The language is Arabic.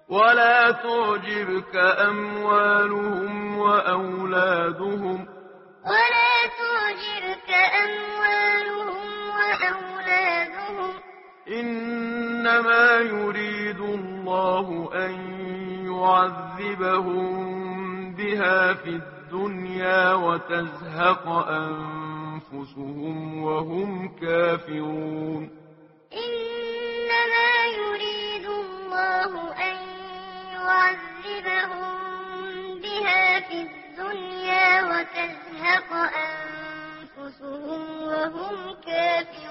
ولا تعجبك أموالهم وأولادهم إنما يريد الله أن يعذبهم بها في الدنيا وتزهق أنفسهم وهم كافرون إنما يريد الله أن يعذبهم بها في الدنيا وتزهق أنفسهم وهم كافرون